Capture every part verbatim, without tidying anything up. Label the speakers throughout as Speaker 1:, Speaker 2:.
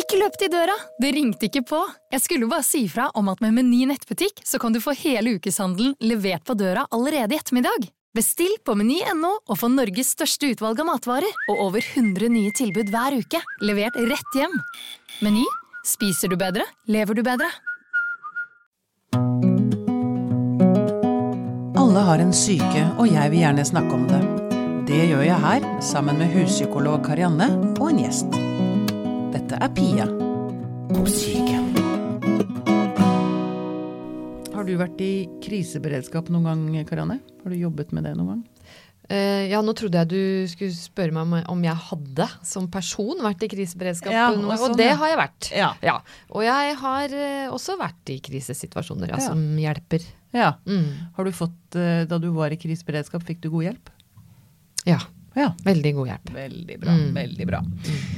Speaker 1: Ikke løp til døra, det ringte ikke på. Jeg skulle bare si fra om at med Meny nettbutikk så kan du få hele ukeshandelen levert på døra allerede i ettermiddag. Bestill på meny punktum no og få Norges største utvalg av matvarer og over hundre nye tilbud hver uke, levert rett hjem. Meny, spiser du bedre, lever du bedre.
Speaker 2: Alle har en syke, og jeg vil gjerne snakke om det. Det gjør jeg her, sammen med huspsykolog Karianne og en gjest. Dette er Pia på syke. Har du vært i kriseberedskap noen gang, Karianne? Har du jobbet med det noen gang?
Speaker 3: Uh, ja, nå trodde jeg du skulle spørre meg om, om jeg hadde som person vært i kriseberedskap,
Speaker 2: ja,
Speaker 3: og,
Speaker 2: og, sånn,
Speaker 3: og det
Speaker 2: ja.
Speaker 3: har jeg vært.
Speaker 2: Ja.
Speaker 3: Ja. Og jeg har uh, også vært i krisesituasjoner, ja,
Speaker 2: ja.
Speaker 3: som hjelper.
Speaker 2: Ja.
Speaker 3: Mm.
Speaker 2: Har du fått, uh, da du var i kriseberedskap, fikk du god hjelp?
Speaker 3: Ja,
Speaker 2: ja.
Speaker 3: Veldig god hjelp.
Speaker 2: Veldig bra,
Speaker 3: mm.
Speaker 2: veldig bra. Mm.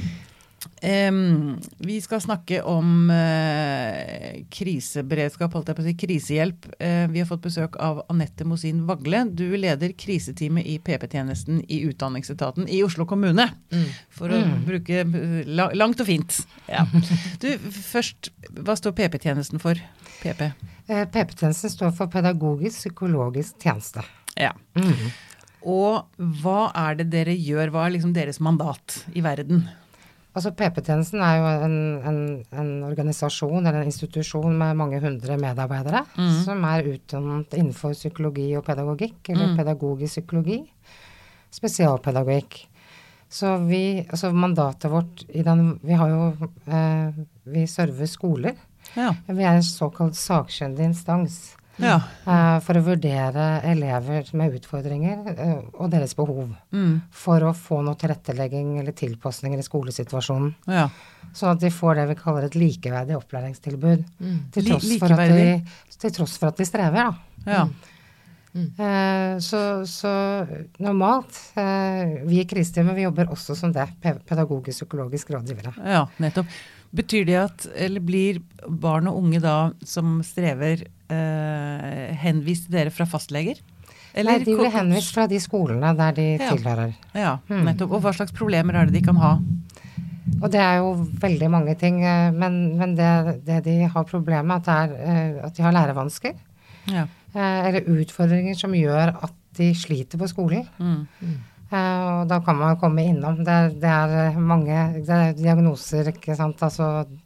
Speaker 2: Um, vi skal snakke om uh, kriseberedskap, holdt jeg på å si, krisehjelp. Uh, vi har fått besøk av Anette Mosin Vagle. Du leder kriseteamet i P P-tjenesten i Utdanningsetaten i Oslo kommune. Mm. For å mm. bruke la, langt og fint. Ja. Du, først, hva står P P-tjenesten for? P P?
Speaker 4: Uh, P P-tjenesten står for pedagogisk psykologisk tjeneste.
Speaker 2: Ja. Mm. Og hva er det dere gjør? Hva er liksom deres mandat i verden?
Speaker 4: Altså P P-tjenesten er jo en, en, en organisasjon eller en institusjon med mange hundre medarbeidere mm. som er utdannet innenfor psykologi og pedagogikk, eller mm. pedagogisk psykologi, spesialpedagogikk. Så vi, altså mandatet vårt i den, vi har jo, eh, vi server skoler. Ja. Vi er en såkalt sakkyndig instans. Ja. Uh, for å vurdere elever med utfordringer uh, og deres behov mm. for å få noe tilrettelegging eller tilpasninger i skolesituasjonen. Ja. Så at de får det vi kaller et likeverdig opplæringstilbud mm. til, tross for at de, til tross for at de strever. Da. Ja. Mm. Uh, så, så normalt, uh, vi i kriseteamet, vi jobber også som det, pedagogisk-psykologisk rådgivere.
Speaker 2: Ja, nettopp. Betyr det at, eller blir barn og unge da som strever eh, henvist til dere fra fastleger? Eller
Speaker 4: Nei, de blir henvist fra de skolene der de ja. tilhører.
Speaker 2: Ja, nettopp. Og hva slags problemer er det de kan ha?
Speaker 4: Og det er jo veldig mange ting, men, men det, det de har problemet at, er at de har lærevansker. Ja. Eller utfordringer som gjør at de sliter på skolen. Mm. Mm. Uh, og da kan man komme innom. Det, det er mange det er diagnoser, ikke sant? Altså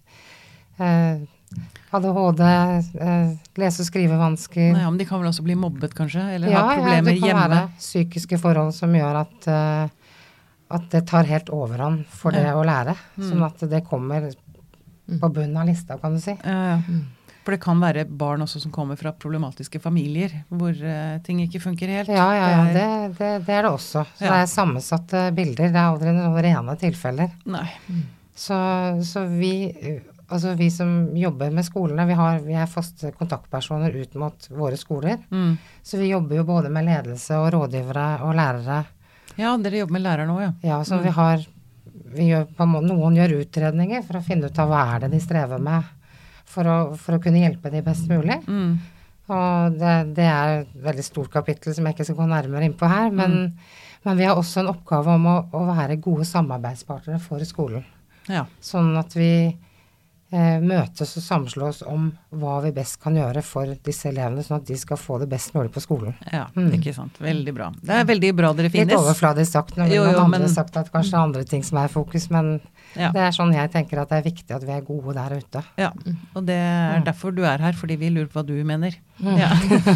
Speaker 4: uh, A D H D, uh, lese- og skrivevansker.
Speaker 2: Nei, men de kan vel også bli mobbet kanskje? Eller
Speaker 4: ja,
Speaker 2: ha problemer hjemme?
Speaker 4: Ja, det kan
Speaker 2: hjemme.
Speaker 4: være psykiske forhold som gjør at, uh, at det tar helt overhånd for det ja. å lære. Mm. Sånn at det kommer på bunnen av lista, kan du si.
Speaker 2: Ja, ja. Mm. For det kan være barn også som kommer fra problematiske familier, hvor uh, ting ikke funker helt.
Speaker 4: Ja, ja, ja. Det, det, det er det også. Så ja. det er sammensatte bilder. Det er aldri noen rene tilfeller.
Speaker 2: Nei.
Speaker 4: Mm. Så, så vi, altså vi som jobber med skolene, vi, har, vi er faste kontaktpersoner ut mot våre skoler. Mm. Så vi jobber jo både med ledelse og rådgivere og lærere.
Speaker 2: Ja, dere jobber med lærere nå, ja.
Speaker 4: Ja, så
Speaker 2: mm.
Speaker 4: vi har, vi gjør, på en måte, noen gjør utredninger for å finne ut av hva er det de strever med. For å, for å kunne hjelpe de best mulig. Mm. Og det, det er et veldig stort kapittel som jeg ikke skal gå nærmere inn på her, men, mm. men vi har også en oppgave om å, å være gode samarbeidspartnere for skolen. Ja. Sånn at vi eh, møtes og samslås om hva vi best kan gjøre for disse elevene, sånn at de skal få det best mulig på skolen.
Speaker 2: Ja, mm. ikke sant. Veldig bra. Det er veldig bra dere finnes.
Speaker 4: Litt overfladisk sagt, når
Speaker 2: jo, jo,
Speaker 4: noen andre
Speaker 2: men...
Speaker 4: har sagt at kanskje mm. andre ting som er fokus, men ja. det er sånn jeg tenker at det er viktig at vi er gode der ute.
Speaker 2: Ja, og det er mm. derfor du er her, fordi vi lurer på hva du mener. Mm. Ja.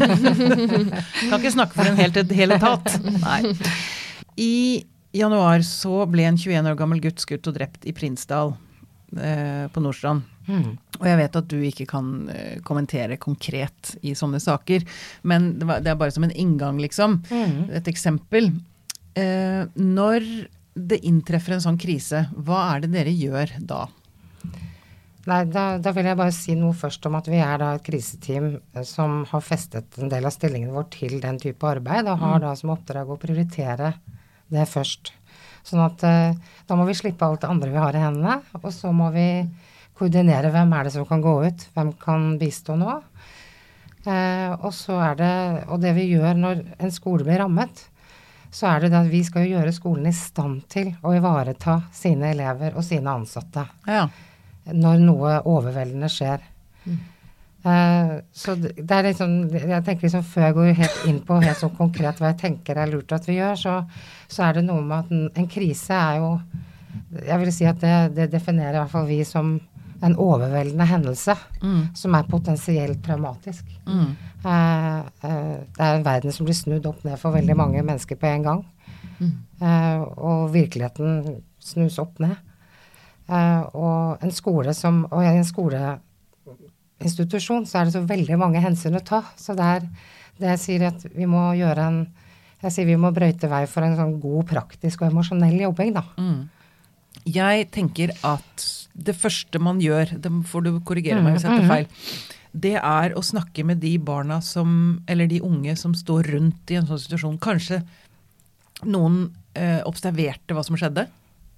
Speaker 2: Kan ikke snakke for en helt, hele etat. Nei. I januar så ble en tjueen år gammel gutt skutt og drept i Prinsdal eh, på Nordstrand. Mm. Og jeg vet at du ikke kan eh, kommentere konkret i sånne saker, men det, var, det er bare som en inngang liksom. Mm. Et eksempel. Eh, når det inntreffer en sånn krise, hva er det dere gjør da?
Speaker 4: Nei, da, da vil jeg bare si noe først om at vi er da et kriseteam som har festet en del av stillingen vår til den type arbeid, og har mm. da som oppdrag å prioritere det først. Sånn at uh, da må vi slippe alt det andre vi har i hendene, og så må vi koordinere hvem er det som kan gå ut, hvem kan bistå nå. Uh, og så er det, og det vi gjør når en skole blir rammet, så er det det at vi skal jo gjøre skolen i stand til å ivareta sine elever og sine ansatte. Ja. når noe overveldende skjer. Mm. Uh, så det er liksom, jeg tenker liksom før jeg går helt inn på helt så konkret hva jeg tenker er lurt at vi gjør, så, så er det noe med at en, en krise er jo, jeg vil si at det, det definerer i hvert fall vi som en overveldende hendelse, mm. som er potensielt traumatisk. Mm. Uh, uh, det er en verden som blir snudd opp ned for veldig mange mennesker på en gang. Mm. Uh, og virkeligheten snus opp ned. Uh, og en skole som, og en skole institusjon, så er det så veldig mange hensyn å ta. Så det er det jeg sier at vi må gjøre en, jeg sier vi må brøyte vei for en sånn god, praktisk og emosjonell jobbing da. Mm.
Speaker 2: Jeg tenker at det første man gjør, det får du korrigere meg hvis jeg tar feil, det er å snakke med de barna som, eller de unge som står rundt i en sånn situasjon. Kanskje noen eh, observerte hva som skjedde,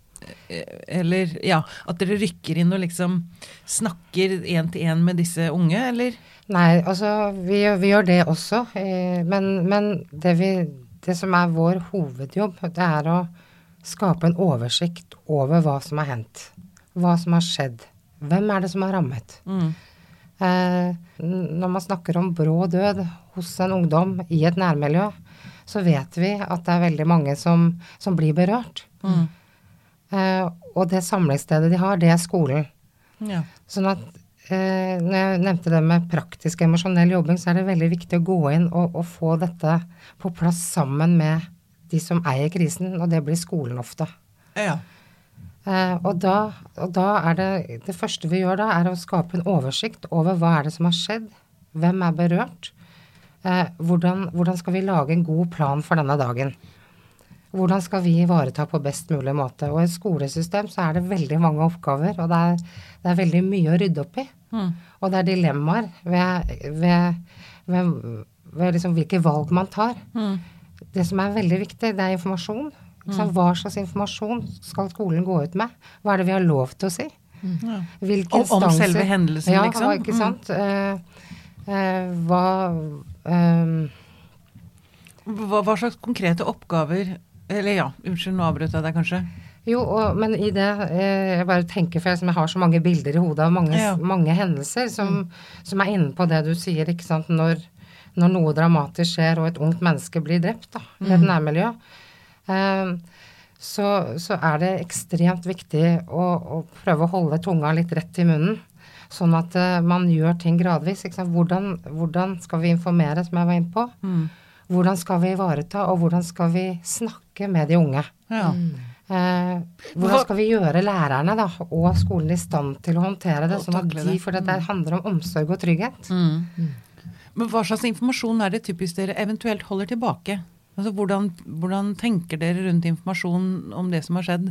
Speaker 2: eller ja, at dere rykker inn og liksom snakker en til en med disse unge, eller?
Speaker 4: Nei, altså vi, vi gjør det også, eh, men, men det, vi, det som er vår hovedjobb, det er å skape en oversikt over hva som har hendt, hva som har skjedd, hvem er det som har rammet. Mm. Eh, når man snakker om brå død hos en ungdom i et nærmiljø, så vet vi at det er veldig mange som, som blir berørt. Mm. Uh, og det samlingsstedet de har, det er skolen. Ja. Sånn at uh, når jeg nevnte det med praktisk emosjonell jobbing, så er det veldig viktig å gå inn og, og få dette på plass sammen med de som eier krisen, og det blir skolen ofte. Ja. Uh, og, da, og da er det, det første vi gjør da, er å skape en oversikt over hva er det som har skjedd, hvem er berørt, uh, hvordan, hvordan skal vi lage en god plan for denne dagen. Hvordan skal vi ivareta på best mulig måte? Og i et skolesystem så er det veldig mange oppgaver, og det er, det er veldig mye å rydde opp i. Mm. Og det er dilemmaer ved, ved, ved, ved liksom hvilke valg man tar. Mm. Det som er veldig viktig, det er informasjon. Mm. Hva slags informasjon skal skolen gå ut med? Hva er det vi har lov til å si? Mm. Hvilke
Speaker 2: om, om selve hendelsen,
Speaker 4: ja,
Speaker 2: liksom?
Speaker 4: Ja, ikke sant? Mm. Uh, uh, hva, um,
Speaker 2: hva... Hva slags konkrete oppgaver... Eller ja, unnskyld, nå avbrøt jeg deg kanskje.
Speaker 4: Jo, og, men i det, eh, jeg bare tenker, for jeg, jeg har så mange bilder i hodet av mange, ja. mange hendelser som, mm. som er inne på det du sier, ikke sant, når, når noe dramatisk skjer og et ungt menneske blir drept da, i et nærmiljø, eh, så, så er det ekstremt viktig å, å prøve å holde tunga litt rett i munnen, sånn at eh, man gjør ting gradvis, ikke sant, hvordan, hvordan skal vi informere, som jeg var inne på, mm. Hvordan skal vi ivareta, og hvordan skal vi snakke med de unge? Ja. Eh, hvordan skal vi gjøre lærerne da, og skolen i stand til å håndtere det, sånn at de, for det der handler om omsorg og trygghet. Mm.
Speaker 2: Mm. Men hva slags informasjon er det typisk dere eventuelt holder tilbake? Altså, hvordan, hvordan tenker dere rundt informasjon om det som har skjedd?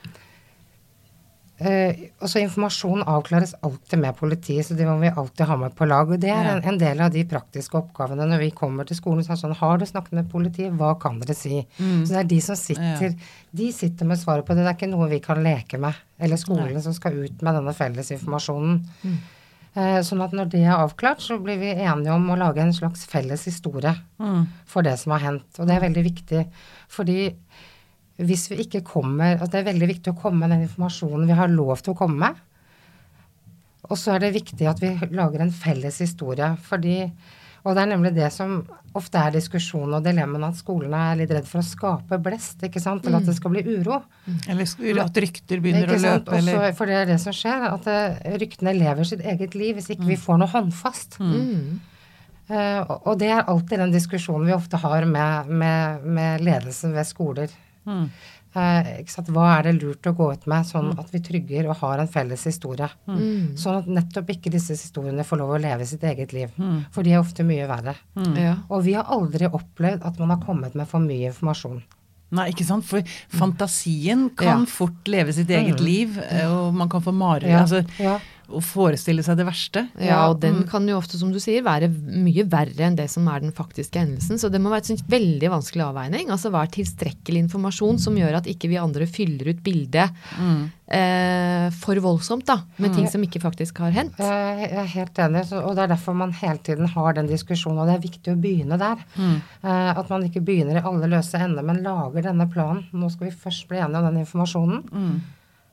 Speaker 4: Eh, også informasjon avklares alltid med politiet, så det må vi alltid ha med på lag. Og det er en, en del av de praktiske oppgavene når vi kommer til skolen. Så er det sånn, har du snakket med politiet? Hva kan dere si? Mm. Så det er de som sitter, ja. de sitter med svaret på det. Det er ikke noe vi kan leke med. Eller skolen Nei. Som skal ut med denne felles informasjonen. Mm. Eh, sånn at når det er avklart, så blir vi enige om å lage en slags felles historie mm. for det som har hendt. Og det er veldig viktig, fordi hvis vi ikke kommer, altså det er veldig viktig å komme med den informasjonen vi har lov til å komme med. Og så er det viktig at vi lager en felles historie, fordi, og det er nemlig det som ofte er diskusjonen og dilemmaen, at skolene er litt redd for å skape blest, ikke sant, eller at det skal bli uro.
Speaker 2: Eller at rykter begynner å løpe.
Speaker 4: Eller... Også, for det er det som skjer, at uh, ryktene lever sitt eget liv hvis ikke mm. vi får noe håndfast. Mm. Uh, og det er alltid den diskusjonen vi ofte har med, med, med ledelsen ved skoler. Mm. Eh, ikke sant? Hva er det lurt å gå ut med sånn at vi trygger og har en felles historie mm. sånn at nettopp ikke disse historiene får lov å leve sitt eget liv mm. for de er ofte mye verre mm. ja. Og vi har aldri opplevd at man har kommet med for mye informasjon.
Speaker 2: Nei, ikke sant? For fantasien kan ja. Fort leve sitt eget mm. liv, og man kan få mareritt, ja. Altså, ja. Og forestille seg det verste.
Speaker 3: Ja, og den kan jo ofte, som du sier, være mye verre enn det som er den faktiske hendelsen, så det må være et sånt veldig vanskelig avveining, altså hva er tilstrekkelig informasjon som gjør at ikke vi andre fyller ut bildet mm. eh, for voldsomt da, med mm. ting som ikke faktisk har hendt.
Speaker 4: Jeg er helt enig, og det er derfor man hele tiden har den diskusjonen, og det er viktig å begynne der. Mm. Eh, at man ikke begynner i alle løse ender, men lager denne planen. Nå skal vi først bli enige om den informasjonen. Mm.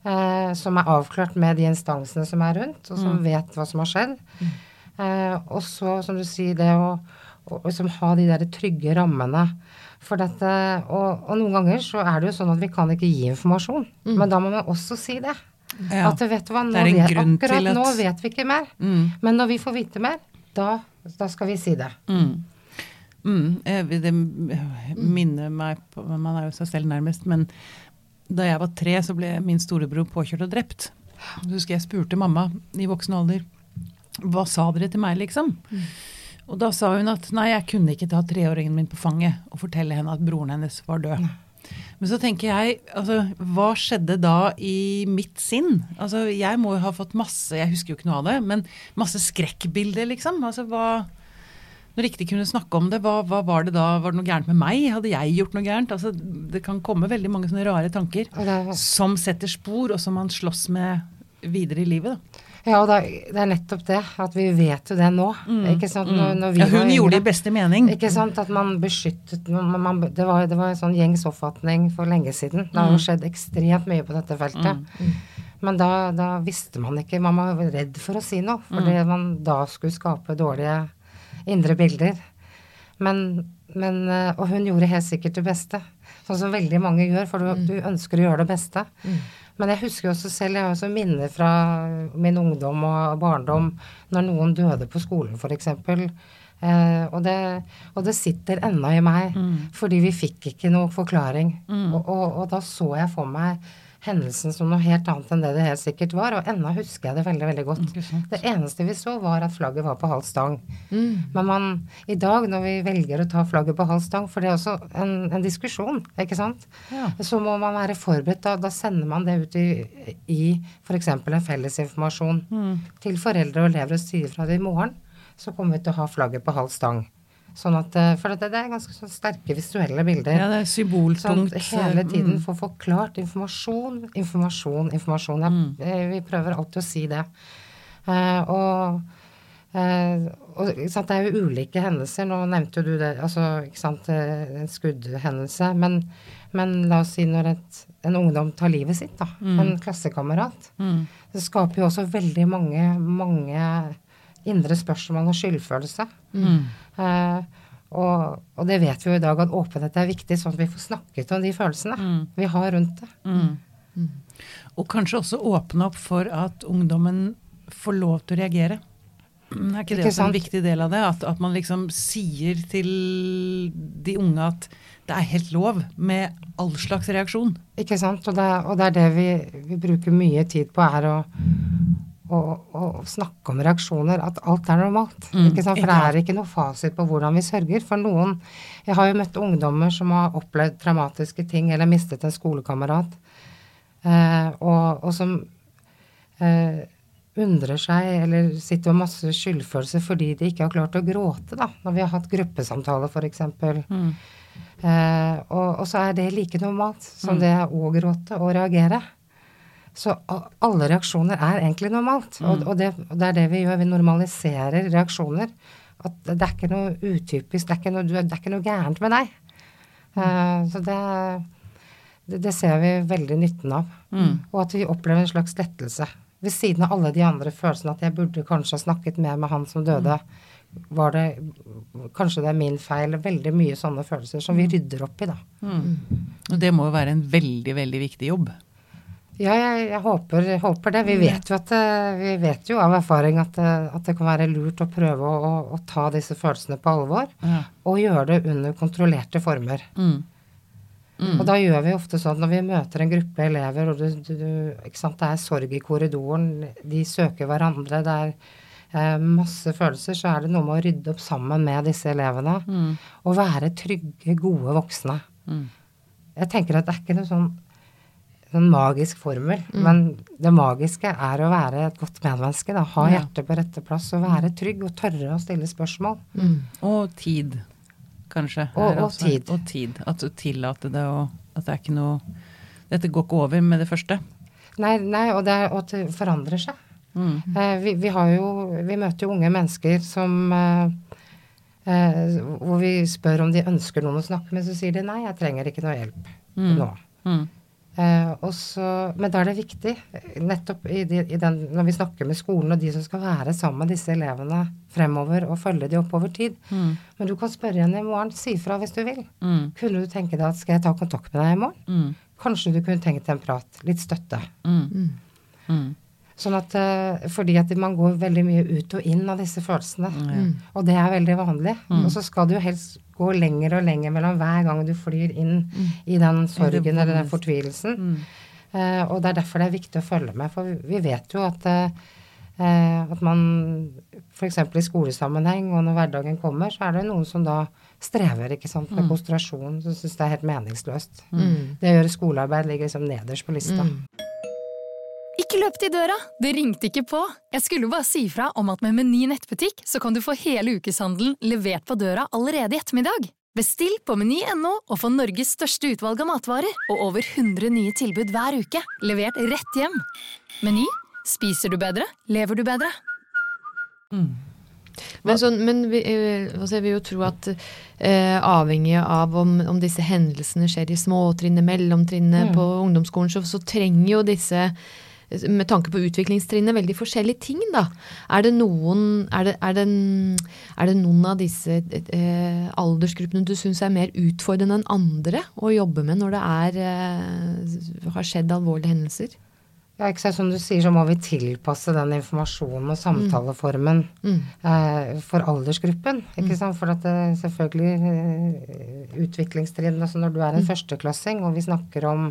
Speaker 4: eh, som er avklart med de instansene som er rundt, og som mm. vet hva som har skjedd. Mm. Eh, og så, som du sier, det å, å, å liksom ha de der trygge rammene. For dette, og, og noen ganger så er det jo sånn at vi kan ikke gi informasjon, mm. men da må man også si det. Ja. At vet du hva, nå vet, akkurat at... nå vet vi ikke mer, mm. men når vi får vite mer, da, da skal vi si det.
Speaker 2: Mm. Mm. Det minner meg på, man er jo seg selv nærmest, men da jeg var tre så ble min storebror påkjørt og drept. Så husker jeg spurte mamma i voksen alder, hva sa dere til meg liksom? Mm. Og da sa hun at nei, jeg kunne ikke ta treåringen min på fanget og fortelle henne at broren hennes var død. Men så tenker jeg, altså, hva skjedde da i mitt sinn? Altså, jeg må jo ha fått masse, jeg husker jo ikke noe av det, men masse skrekkbilder, liksom. Altså, hva, når jeg ikke kunne snakke om det, hva, hva var det da? Var det noe gærent med meg? Hadde jeg gjort noe gærent? Altså, det kan komme veldig mange sånne rare tanker som setter spor, og som man slåss med videre i livet, da.
Speaker 4: Ja, og det er, det er nettopp det, at vi vet jo det nå, mm, ikke sant? Når, når vi
Speaker 2: ja, hun gjorde det i beste mening.
Speaker 4: Ikke sant, at man beskyttet, man, man, det, var, det var en sånn gjengs oppfatning for lenge siden. Det har jo skjedd ekstremt mye på dette feltet. Mm. Men da, da visste man ikke, man var redd for å si noe, fordi mm. man da skulle skape dårlige indre bilder. Men, men, og hun gjorde helt sikkert det beste, sånn som veldig mange gjør, for du, mm. du ønsker å gjøre det beste. Mm. Men jeg husker også selv, jeg har også minner fra min ungdom og barndom, når noen døde på skolen for eksempel. Eh, og, det, og det sitter ennå i meg, mm. fordi vi fikk ikke noe forklaring. Mm. Og, og, og da så jeg for meg hendelsen som noe helt annet enn det det helt sikkert var, og ennå husker jeg det veldig, veldig godt. Mm. Det eneste vi så var at flagget var på halv stang. Mm. Men man, i dag når vi velger å ta flagget på halv stang, for det er også en, en diskusjon, ikke sant? Ja. Så må man være forberedt, da, da sender man det ut i, i for eksempel en felles informasjon mm. til foreldre og elever og sier fra det i morgen, så kommer vi til å ha flagget på halv stang. Sånn at, for det, det er ganske sånn sterke visuelle bilder.
Speaker 2: Ja, det er symboltungt.
Speaker 4: Sånn hele tiden mm. får forklart informasjon, informasjon, informasjon. Mm. Vi prøver alltid å si det. Uh, og, uh, og ikke sant, det er jo ulike hendelser. Nå nevnte du det, altså, ikke sant, en skuddhendelse. Men, men la oss si når et, en ungdom tar livet sitt, da, mm. en klassekamerat, mm. det skaper jo også veldig mange, mange indre spørsmål og skyldfølelse. Mm. Uh, og, og det vet vi jo i dag at åpenhet er viktig, sånn at vi får snakket om de følelsene mm. vi har rundt det. Mm.
Speaker 2: Mm. Og kanskje også åpne opp for at ungdommen får lov til å reagere. Er ikke det ikke også en viktig del av det? At, at man liksom sier til de unge at det er helt lov med all slags reaksjon.
Speaker 4: Ikke sant? Og det, og det er det vi, vi bruker mye tid på, er å Og, og snakke om reaksjoner, at alt er normalt. Mm, ikke sant? For det er ikke noe fasit på hvordan vi sørger. For noen, jeg har jo møtt ungdommer som har opplevd traumatiske ting, eller mistet en skolekamerat, eh, og, og som eh, undrer seg, eller sitter med masse skyldfølelse fordi de ikke har klart å gråte, da, når vi har hatt gruppesamtale for eksempel. Mm. Eh, og, og så er det like normalt som mm. det er å gråte og reagere. Så alle reaksjoner er egentlig normalt, mm. og, og, det, og det er det vi gjør, vi normaliserer reaksjoner, at det er ikke noe utypisk, det er ikke noe, det er ikke noe gærent med deg. Mm. Uh, så det, det, det ser vi veldig nytten av, mm. og at vi opplever en slags lettelse. Ved siden av alle de andre følelsene, at jeg burde kanskje ha snakket mer med han som døde, var det, kanskje det er min feil, veldig mye sånne følelser som vi rydder opp i da.
Speaker 2: Mm. Og det må jo være en veldig, veldig viktig jobb.
Speaker 4: Ja, jeg, jeg, håper, jeg håper det. Vi vet jo, at, vi vet jo av erfaring at, at det kan være lurt å prøve å, å ta disse følelsene på alvor, ja. Og gjøre det under kontrollerte former. Mm. Mm. Og da gjør vi ofte sånn, når vi møter en gruppe elever, og du, du, du, ikke sant, det er sorg i korridoren, de søker hverandre, det er eh, masse følelser, så er det noe med å rydde opp sammen med disse elevene, mm. og være trygge, gode voksne. Mm. Jeg tenker at det er ikke noe sånn en magisk formel, mm. men det magiske er å være et godt medmenneske, da. Ha ja. Hjertet på rette plass, og være trygg, og tørre å stille spørsmål.
Speaker 2: Mm. Og tid, kanskje.
Speaker 4: Og, og tid.
Speaker 2: Og tid, at du tillater det, og at det er ikke noe, dette går ikke over med det første.
Speaker 4: Nei, nei og det, og det forandrer seg. Mm. Eh, vi, vi har jo, vi møter jo unge mennesker som, eh, eh, hvor vi spør om de ønsker noen å snakke med, så sier de nei, jeg trenger ikke noe hjelp mm. nå. Mm. Eh, og så, men da er det viktig, nettopp i, de, i den, når vi snakker med skolen og de som skal være sammen med disse elevene fremover og følge de opp over tid. Mm. Men du kan spørre henne i morgen, si fra hvis du vil. Mm. Kunne du tenke deg at skal jeg ta kontakt med deg i morgen? Mm. Kanskje du kunne tenke deg en prat, litt støtte. Mm. Mm. Sånn at, fordi at man går veldig mye ut og inn av disse følelsene. Mm. Og det er veldig vanlig. Mm. Og så skal du helst gå lenger og lenger mellom hver gang du flyr inn mm. i den sorgen eller den fortvilelsen. Mm. Eh, og det er derfor det er viktig å følge med. For vi, vi vet jo at, eh, at man, for eksempel i skolesammenheng, og når hverdagen kommer, så er det noen som da strever, ikke sant, med mm. konsentrasjon, som synes det er helt meningsløst. Mm. Det å gjøre skolearbeid ligger liksom nederst på lista.
Speaker 1: Mm. Ikke løp til døra, det ringte ikke på. Jeg skulle bare si fra om at med Meny nettbutikk så kan du få hele ukeshandelen levert på døra allerede i ettermiddag. Bestill på meny punktum no og få Norges største utvalg av matvarer og over hundre nye tilbud hver uke, levert rett hjem. Meny, spiser du bedre, lever du bedre.
Speaker 3: Mm. Men, sånn, men vi, altså jeg vil jo tro at eh, avhengig av om, om disse hendelsene skjer i småtrinnet, mellomtrinnet, mm. på ungdomsskolen, så, så trenger jo disse, med tanke på utviklingstrinnet, veldig forskjellige ting da. Er det noen, er det, er det, er det noen av disse eh, aldersgruppene du synes er mer utfordrende enn andre å jobbe med når det er, eh, har skjedd alvorlige hendelser?
Speaker 4: Ja, ikke sant, som du sier, så må vi tilpasse den informasjonen og samtaleformen mm. eh, for aldersgruppen, ikke sant? For at det selvfølgelig eh, utviklingstrinn, altså når du er en mm. førsteklassing, og vi snakker om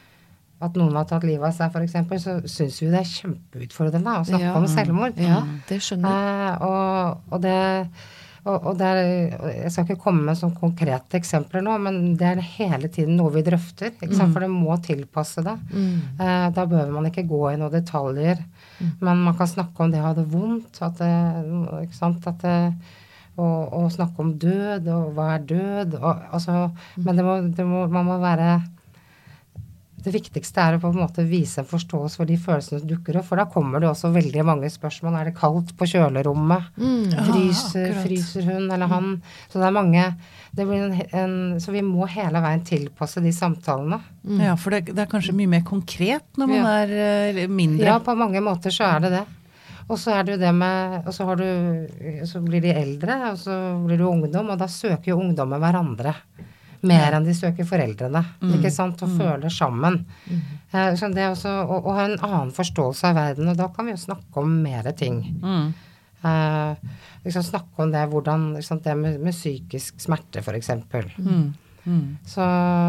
Speaker 4: at noen har tatt livet av seg, for eksempel, så synes vi det er kjempeutfordrende å snakke ja. om selvmord.
Speaker 3: Ja, det skjønner jeg.
Speaker 4: Eh, og, og det... Og, og det er, jeg skal ikke komme med sånne konkrete eksempler nå, men det er hele tiden noe vi drøfter, ikke sant? Mm. For det må tilpasse det. Mm. Eh, da behøver man ikke gå i noen detaljer, mm. men man kan snakke om det å ha det vondt, at det, ikke sant? At det, og, og snakke om død, og hva er død, og, altså, mm. men det må, det må, man må være... Det viktigste er å på en måte vise en forståelse for de følelsene som dukker opp, for da kommer det også veldig mange spørsmål. Er det kaldt på kjølerommet? Mm, ja, fryser, fryser hun eller han? Så det er mange, det blir en, en, så vi må hele veien tilpasse de samtalene.
Speaker 2: Mm. Ja, for det, det er kanskje mye mer konkret når man ja. er uh, mindre.
Speaker 4: Ja, på mange måter så er det det. Og så er det jo det med, og så har du, så blir de eldre, og så blir du ungdom, og da søker jo ungdommer hverandre. Mer enn de søker foreldrene, mm. ikke sant, og mm. føler sammen. Mm. Eh, så det er også å, å ha en annen forståelse av verden, og da kan vi jo snakke om mer ting. Mm. Eh, liksom snakke om det, hvordan, liksom det med, med psykisk smerte, for eksempel. Mm. Mm. Så,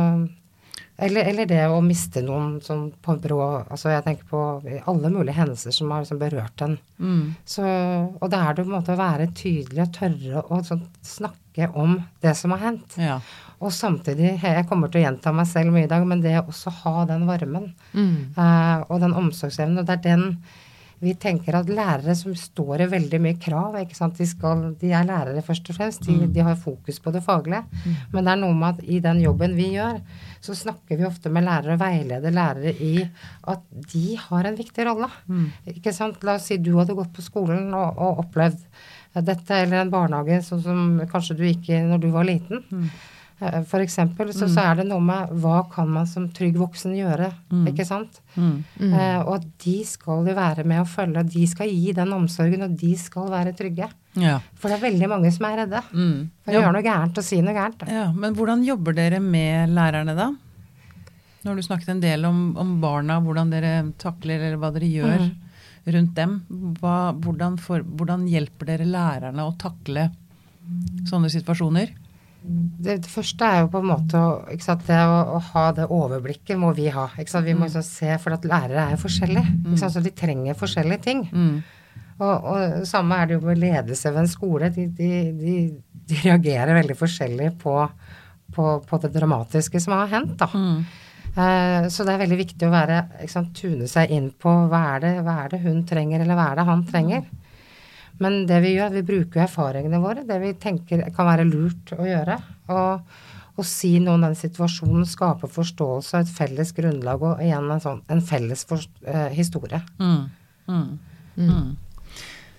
Speaker 4: eller, eller det å miste noen sånn på brå, altså jeg tenker på alle mulige hendelser som har liksom berørt en. Mm. Så, og det er det på en måte å være tydelig og tørre og sånn, snakke om det som har hendt. Ja. Og samtidig, jeg kommer til å gjenta meg selv mye i dag, men det å også ha den varmen, mm. uh, og den omsorgsevnen, og det er den vi tenker at lærere som står i veldig mye krav, ikke sant, de, skal, de er lærere først og fremst, de, mm. de har fokus på det faglige, mm. men det er noe med at i den jobben vi gjør, så snakker vi ofte med lærere og veileder lærere i at de har en viktig rolle. Mm. Ikke sant, la oss si du hadde gått på skolen og, og opplevd dette, eller en barnehage sånn som kanskje du gikk i når du var liten, mm. For eksempel, så, mm. så er det noe med hva kan man som trygg voksen gjøre, mm. ikke sant? Mm. Mm. Eh, og de skal jo være med å følge, de skal gi den omsorgen, og de skal være trygge. Ja. For det er veldig mange som er redde. Mm. For å gjøre noe gærent og si noe gærent. Da.
Speaker 2: Ja, men hvordan jobber dere med lærerne da? Når du snakket en del om, om barna, hvordan dere takler, eller hva dere gjør mm. rundt dem, hva, hvordan, for, hvordan hjelper dere lærerne å takle sånne situasjoner?
Speaker 4: Det, det første er jo på en måte å, ikke sant, det å, å ha det overblikket må vi ha. Ikke sant? Vi må liksom se, for at lærere er forskjellige. Ikke sant? Så de trenger forskjellige ting. Mm. Og, og samme er det jo med ledelse ved en skole. De, de, de, de reagerer veldig forskjellig på, på, på det dramatiske som har hendt, da. Mm. Eh, så det er veldig viktig å være, ikke sant, tune seg inn på hva er det, hva er det hun trenger, eller hva er det han trenger. Men det vi gjør, vi bruker erfaringene våre, det vi tenker kan være lurt å gjøre, og, og si noe om den situasjonen, skape forståelse og et felles grunnlag, og igjen en, sånn, en felles for, uh, historie. Mm. Mm. Mm.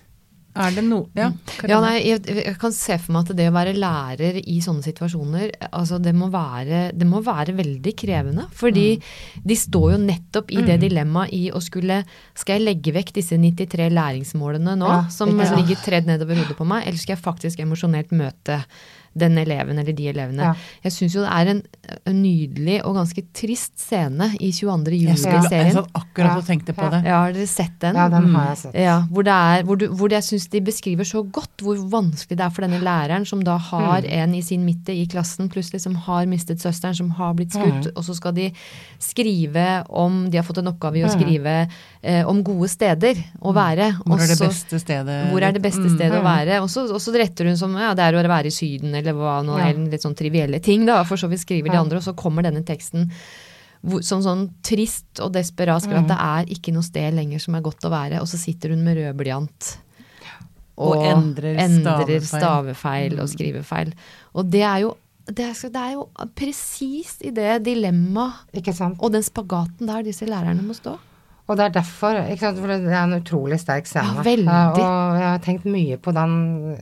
Speaker 2: Er det noe? Ja,
Speaker 3: ja nei, jeg, jeg kan se for meg at det å være lærer i sånne situasjoner, altså det må være, det må være veldig krevende, fordi mm. de står jo nettopp i det dilemmaet i å skulle, skal jeg legge vekk disse nittitre læringsmålene nå, ja, som ligger tredd nedover hodet på meg, eller skal jeg faktisk emosjonelt møte den eleven eller de elevene. Ja. Jeg synes jo det er en, en nydelig og ganske trist scene i tjueandre juli-serien.
Speaker 2: Jeg satt akkurat og tenkte på det.
Speaker 3: Ja, har dere sett den?
Speaker 4: Ja, den har jeg sett.
Speaker 3: Ja, hvor, det er, hvor, du, hvor jeg synes de beskriver så godt hvor vanskelig det er for denne læreren som da har mm. en i sin midte i klassen, plutselig som har mistet søsteren, som har blitt skutt, mm. og så skal de skrive om, de har fått en oppgave i å skrive eh, om gode steder å være.
Speaker 2: Hvor er det
Speaker 3: Også,
Speaker 2: beste stedet?
Speaker 3: Hvor er det beste stedet mm. å være? Og så, og så retter hun som, ja, det er å være i Syden, eller hva, noen ja. litt sånn trivielle ting da, for så vidt skriver de andre, og så kommer denne teksten hvor, som sånn trist og desperat, mm. at det er ikke noe sted lenger som er godt å være, og så sitter hun med rød blyant og, og endrer, endrer stavefeil, stavefeil mm. og skrivefeil. Og det er jo det er, det er jo presist i det dilemmaet og den spagaten der disse lærerne må stå.
Speaker 4: Og det er derfor, ikke sant, for det er en utrolig sterk scene.
Speaker 3: Ja, veldig.
Speaker 4: Og jeg har tenkt mye på den,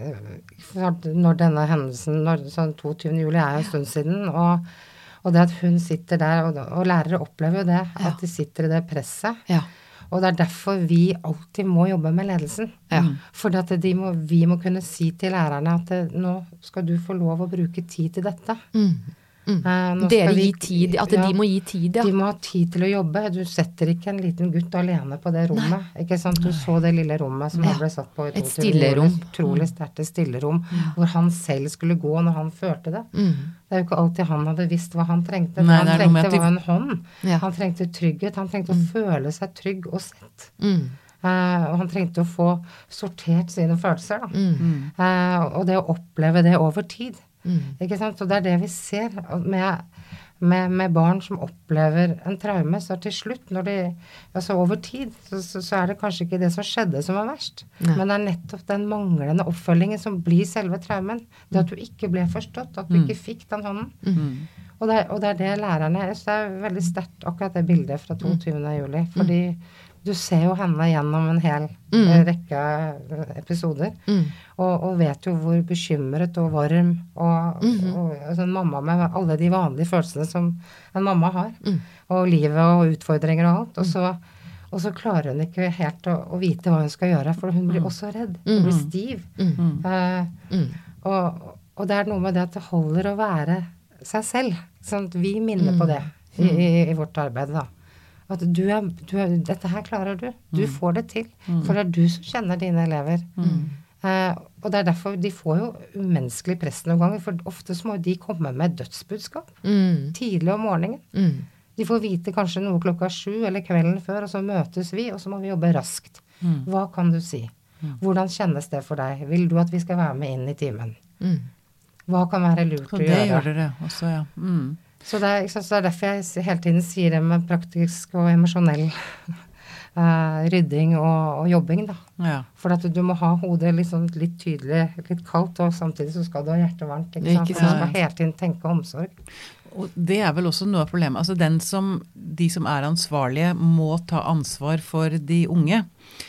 Speaker 4: når denne hendelsen, når, sånn toogtyvende juli er jo en stund siden, og, og det at hun sitter der, og, og lærere opplever jo det, ja. At de sitter i det presset. Ja. Og det er derfor vi alltid må jobbe med ledelsen. Ja. For at de må, vi må kunne si til lærerne at det, nå skal du få lov å bruke tid til dette. Mm. Mm. Uh,
Speaker 3: Dere vi, gi tid, at ja, de må gi tid, ja.
Speaker 4: De må ha tid til å jobbe. Du setter ikke en liten gutt alene på det rommet. Nei. Ikke sant? Du så det lille rommet som ja. Han ble satt på.
Speaker 3: Et stillerom.
Speaker 4: Utrolig sterkt stillerom, mm. hvor han selv skulle gå når han følte det. Mm. Det er jo ikke alltid han hadde visst hva han trengte. Nei, han trengte var en hånd. Ja. Han trengte trygghet. Han trengte mm. å føle seg trygg og sett. Mm. Uh, og han trengte å få sortert sine følelser da. Mm. Uh, og det å oppleve det over tid. Mm. Ikke sant? Og det er det vi ser med, med, med barn som opplever en traume, så til slutt, når de, altså over tid, så, så, så er det kanskje ikke det som skjedde som var verst, Nei. Men det er nettopp den manglende oppfølgingen som blir selve traumen. Det at du ikke ble forstått, at du mm. ikke fikk den hånden. Mm. Og, det, og det er det lærerne, så det er veldig sterkt akkurat det bildet fra toogtyvende juli, fordi du ser jo henne gjennom en hel mm. rekke episoder, mm. og, og vet jo hvor bekymret og varm, og, mm. og altså en mamma med alle de vanlige følelsene som en mamma har, mm. og livet og utfordringer og alt, og så, og så klarer hun ikke helt å, å vite hva hun skal gjøre, for hun blir også redd, hun blir stiv. Mm. Uh, mm. Og, og det er noe med det at det holder å være seg selv, sånn at vi minner mm. på det i, i, i vårt arbeid da. At du er, du er, dette her klarer du. Du mm. får det til. Mm. For det er du som kjenner dine elever. Mm. Eh, og det er derfor de får jo umenneskelig press noen ganger, for ofte så må de komme med dødsbudskap. Mm. Tidlig om morgenen. Mm. De får vite kanskje noe klokka sju eller kvelden før, og så møtes vi, og så må vi jobbe raskt. Mm. Hva kan du si? Mm. Hvordan kjennes det for deg? Vil du at vi skal være med inn i timen? Mm. Hva kan være lurt å gjøre?
Speaker 2: Det gjør dere også, ja. Mm.
Speaker 4: Så det, er, så det er derfor jeg hele tiden sier det med praktisk og emosjonell uh, rydding og, og jobbing da. Ja. For at du må ha hodet litt, sånn, litt tydelig, litt kaldt, og samtidig så skal du ha hjertet varmt. Ikke sant? Ikke sant? Du skal hele tiden tenke omsorg.
Speaker 2: Og det er vel også noe av problemet. Altså den som, de som er ansvarlige må ta ansvar for de unge.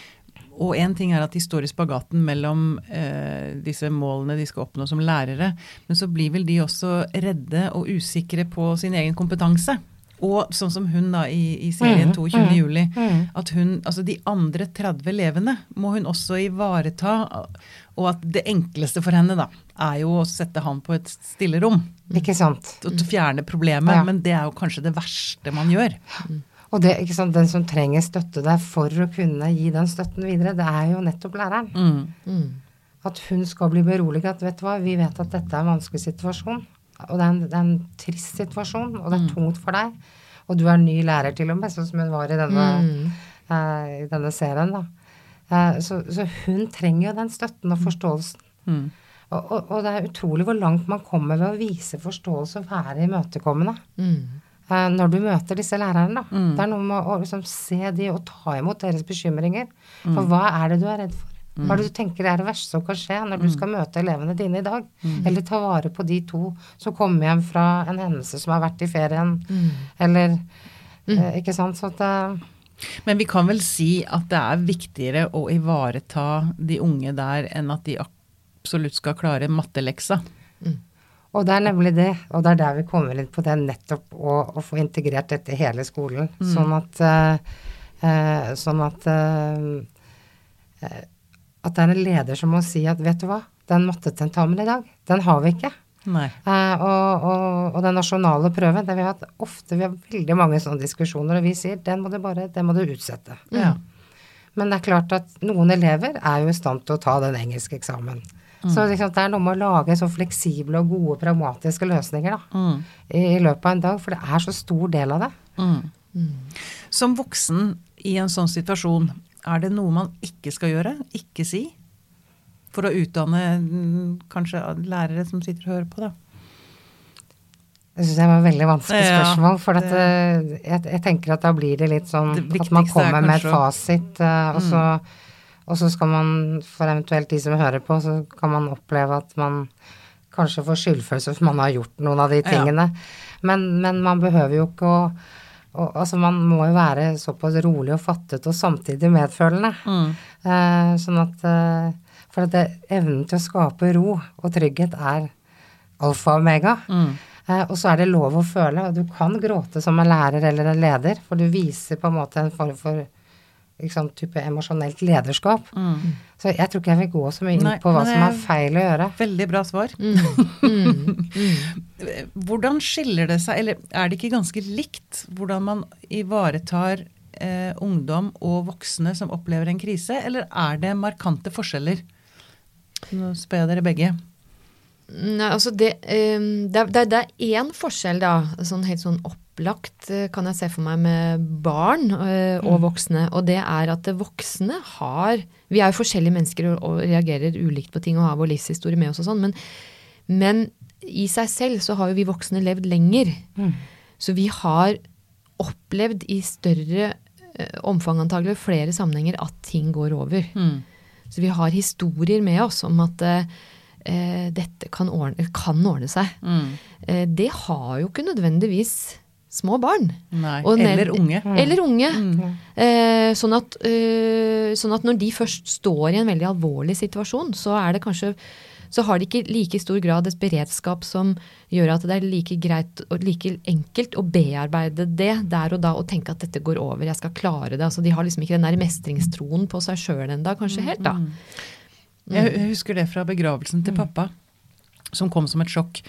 Speaker 2: Og en ting er at de står i spagaten mellom eh, disse målene de skal oppnå som lærere, men så blir vel de også redde og usikre på sin egen kompetanse. Og sånn som hun da i, i serien toogtyvende juli, at hun, altså de andre tretti elevene må hun også ivareta, og at det enkleste for henne da, er jo å sette han på et stillerom.
Speaker 4: Ikke sant?
Speaker 2: Og fjerne problemet, ja. Men det er jo kanskje det verste man gjør.
Speaker 4: Og det, ikke sant, den som trenger støtte der for å kunne gi den støtten videre, det er jo nettopp læreren. Mm. Mm. At hun skal bli beroliget, at vet du hva, vi vet at dette er en vanskelig situasjon, og det er en, det er en trist situasjon, og det er mm. tungt for deg, og du er ny lærer til og med, sånn som hun var i denne, mm. uh, i denne serien da. Uh, så, så hun trenger jo den støtten og forståelsen. Mm. Og, og, og det er utrolig hvor langt man kommer ved å vise forståelse og være imøtekommende. Mm. Når du møter disse lærerne da. Mm. Det er noe med å liksom, se de og ta imot deres bekymringer. Mm. For hva er det du er redd for? Mm. Hva er det du tenker er det verste som kan skje når mm. du skal møte elevene dine i dag? Mm. Eller ta vare på de to som kommer hjem fra en hendelse som har vært i ferien. Mm. Eller, mm. Eh, ikke sant? Så at,
Speaker 2: Men vi kan vel si at det er viktigere å ivareta de unge der enn at de absolutt skal klare matteleksa.
Speaker 3: Mm.
Speaker 4: Og det er nemlig det, og det er der vi kommer inn på det nettopp å, å få integrert dette i hele skolen. Mm. Sånn at, uh, sånn at, uh, at det er en leder som må si at, vet du hva, den mattetentamen i dag, den har vi ikke.
Speaker 2: Nei.
Speaker 4: Uh, og, og, og den nasjonale prøven, det vi har hatt ofte, vi har veldig mange sånne diskusjoner, og vi sier, den må du bare, den må du utsette.
Speaker 2: Ja.
Speaker 4: Men det er klart at noen elever er jo i stand til å ta den engelske eksamen. Mm. Så liksom, det er noe med å lage så fleksible og gode pragmatiske løsninger da, mm. i, i løpet av en dag, for det er så stor del av det.
Speaker 2: Mm. Mm. Som voksen i en sånn situasjon, er det noe man ikke skal gjøre, ikke si, for å utdanne kanskje lærere som sitter og hører på da?
Speaker 4: Jeg synes det var et veldig vanskelig spørsmål, ja, for at,
Speaker 2: det,
Speaker 4: jeg, jeg tenker at da blir det litt sånn at man kommer med et fasit, og så mm. Og så skal man, for eventuelt de som hører på, så kan man oppleve at man kanskje får skyldfølelse for man har gjort noen av de tingene. Ja. Men, men man behøver jo ikke å, å, altså man må jo være såpass rolig og fattet og samtidig medfølende. Mm. Eh, sånn at, eh, for at det, evnen til å skape ro og trygghet er alfa og omega. Mm. Eh, og så er det lov å føle, og du kan gråte som en lærer eller en leder, for du viser på en måte en form for liksom, type emosjonelt lederskap. Mm. Så jeg tror ikke jeg vil gå så mye inn Nei, på hva som er feil å gjøre.
Speaker 2: Veldig bra svar. Mm. Mm. Mm. Hvordan skiller det seg, eller er det ikke ganske likt hvordan man ivaretar eh, ungdom og voksne som opplever en krise, eller er det markante forskjeller? Nå spør jeg dere begge.
Speaker 3: Nei, altså det, um, det, det, det er en forskjell da, sånn helt sånn opplagt kan jeg se for meg med barn uh, og voksne, og det er at det voksne har, vi er jo forskjellige mennesker og, og reagerer ulikt på ting og har vår livshistorie med oss og sånn, men, men i seg selv så har jo vi voksne levd lenger, mm. så vi har opplevd i større uh, omfang antagelig flere sammenhenger at ting går over. Mm. Så vi har historier med oss om at uh, Eh, dette kan ordne, kan ordne seg. Mm. Eh, det har jo ikke nødvendigvis små barn.
Speaker 2: Nei,
Speaker 3: og
Speaker 2: eller ned, unge.
Speaker 3: Mm. Eller unge. Mm. Eh, sånn, at, eh, sånn at når de først står i en veldig alvorlig situasjon, så er det kanskje, så har de ikke like stor grad et beredskap som gjør at det er like greit og like enkelt å bearbeide det der og da og tenke at dette går over, jeg skal klare det. Altså, de har liksom ikke den der mestringstroen på seg selv enda, kanskje helt da.
Speaker 2: Mm. Jeg husker det fra begravelsen til pappa, som kom som et sjokk.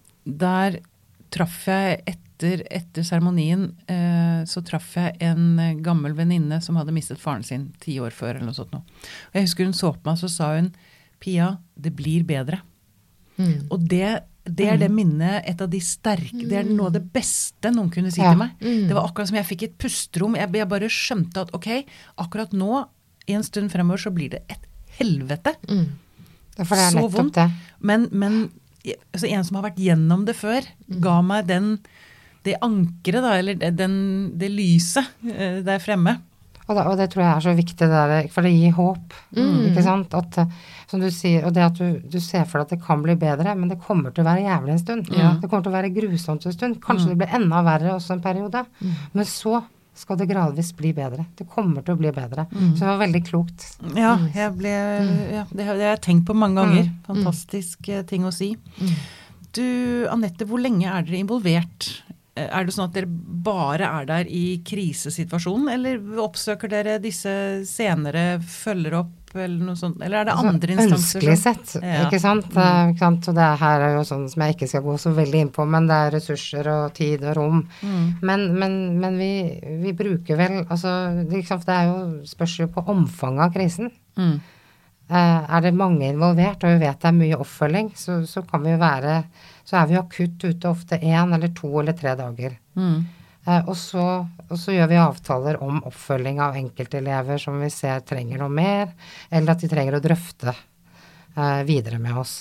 Speaker 2: Der traff jeg etter, etter seremonien, eh, så traff jeg en gammel venninne som hadde mistet faren sin ti år før, eller noe sånt nå. Og jeg husker hun så på meg, så sa hun, Pia, det blir bedre. Mm. Og det, det er det minnet, et av de sterke, det er noe av det beste noen kunne si ja. til meg. Mm. Det var akkurat som jeg fikk et pustrom, jeg, jeg bare skjønte at, ok, akkurat nå, i en stund fremover, så blir det et helvete. Mm.
Speaker 4: For det er så vondt. Det.
Speaker 2: Men, men altså en som har vært gjennom det før, mm. ga meg den, det ankeret da, eller den, det lyset eh, der fremme.
Speaker 4: Og det, og det tror jeg er så viktig, det der, for det gir håp, mm. ikke sant? At, som du sier, og det at du, du ser for deg at det kan bli bedre, men det kommer til å være jævlig en stund. Ja. Det kommer til å være grusomt en stund. Kanskje mm. det blir enda verre også en periode. Mm. Men så skal det gradvis bli bedre. Det kommer til å bli bedre. Mm. Så det var veldig klokt.
Speaker 2: Ja, jeg ble, ja det, har, det har jeg tenkt på mange ganger. Mm. Fantastisk mm. ting å si. Mm. Du, Annette, hvor lenge er dere involvert? Er det sånn at dere bare er der i krisesituasjonen, eller oppsøker dere disse senere, følger opp, eller noe sånt? Eller er det andre altså, instanser?
Speaker 4: Ønskelig sett, ja. ikke sant? Mm. Ikke sant? Og det her er jo sånn som jeg ikke skal gå så veldig inn på, men det er ressurser og tid og rom. Mm. Men, men, men vi, vi bruker vel, altså, det, det er jo, spørs jo på omfanget av krisen. Mm. Eh, er det mange involvert, og vi vet det er mye oppfølging, så, så kan vi jo være, så er vi akutt ute ofte en eller to eller tre dager. Mm. Eh, og, så, og så gjør vi avtaler om oppfølging av enkeltelever som vi ser trenger noe mer, eller at de trenger å drøfte eh, videre med oss.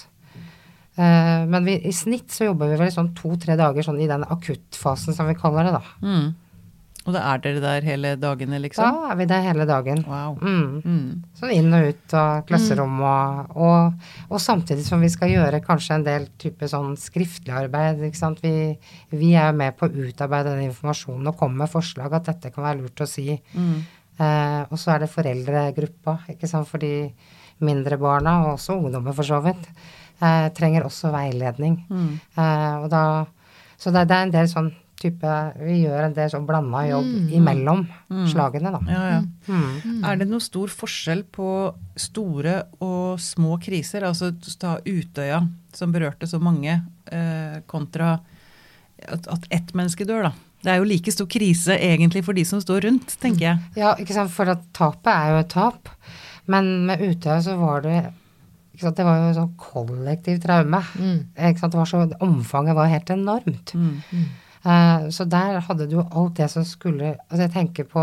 Speaker 4: Eh, men vi, i snitt så jobber vi vel sånn to-tre dager sånn i den akuttfasen som vi kaller det da.
Speaker 2: Mm. Og da er dere der hele dagene, liksom?
Speaker 4: Da er vi der hele dagen.
Speaker 2: Wow.
Speaker 4: Mm.
Speaker 2: Mm.
Speaker 4: Så inn og ut av klasserom, og, og, og samtidig som vi skal gjøre kanskje en del type sånn skriftlig arbeid, ikke sant? Vi, vi er jo med på å utarbeide den informasjonen og komme med forslag at dette kan være lurt å si.
Speaker 2: Mm.
Speaker 4: Eh, og så er det foreldregruppa, ikke sant? Fordi mindre barna, og også ungdommer for så vidt, eh, trenger også veiledning. Mm. Eh, og da, så det, det er en del sånn type, vi gjør en del sånn blandet jobb mm. imellom mm. slagene da.
Speaker 2: Ja, ja.
Speaker 4: Mm.
Speaker 2: Mm. Er det noe stor forskjell på store og små kriser, altså ta Utøya, som berørte så mange, eh, kontra at, at ett menneske dør da? Det er jo like stor krise egentlig for de som står rundt, tenker jeg.
Speaker 4: Ja, ikke sant, for at tapet er jo et tap, men med Utøya så var det, ikke sant, det var jo sånn kollektiv traume. Mm. Ikke sant, det var så, omfanget var helt enormt. Mm. Mm. Uh, så der hadde du jo alt det som skulle, altså jeg tenker på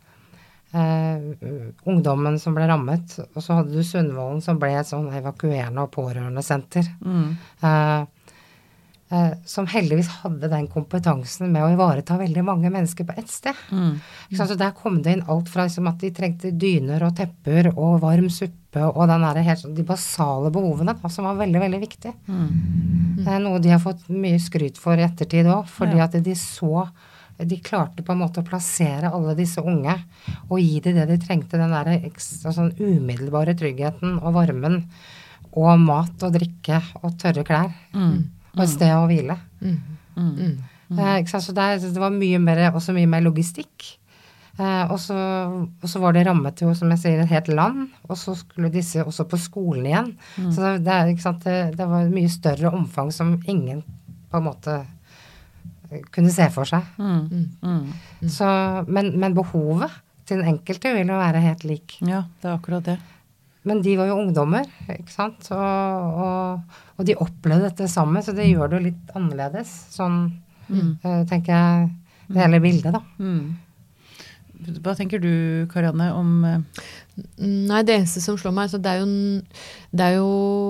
Speaker 4: uh, ungdommen som ble rammet, og så hadde du Sundvolden som ble et sånn evakuerende og pårørende senter. Mm. Uh, uh, som heldigvis hadde den kompetansen med å ivareta veldig mange mennesker på ett sted. Mm. Ikke sant? Så der kom det inn alt fra liksom, at de trengte dyner og tepper og varm suppe, og den der, helt, de basale behovene da, som var veldig, veldig viktig. Mm. Det er noe de har fått mye skryt for i ettertid også, fordi ja. At de så, de klarte på en måte å plassere alle disse unge, og gi dem det de trengte, den der ekstra, sånn umiddelbare tryggheten og varmen, og mat og drikke og tørre klær, mm. og et sted å hvile. Mm. Mm. Mm. Eh, ikke sant? Så det, det var mye mer, også mye mer logistikk. Eh, og, så, og så var det rammet jo, som jeg sier, et helt land, og så skulle disse også på skolen igjen. Mm. Så det, er, ikke sant, det, det var mye større omfang som ingen på en måte kunne se for seg. Mm. Mm. Så, men, men behovet til den enkelte vil jo være helt lik.
Speaker 2: Ja, det er akkurat det.
Speaker 4: Men de var jo ungdommer, ikke sant? Og, og, og de opplevde dette sammen, så det gjør det jo litt annerledes. Sånn, mm. uh, tenker jeg, det hele bildet da. Mm.
Speaker 2: Hva tenker du, Karianne, om...
Speaker 3: Nei, det eneste som slår meg, så det er jo... Det er jo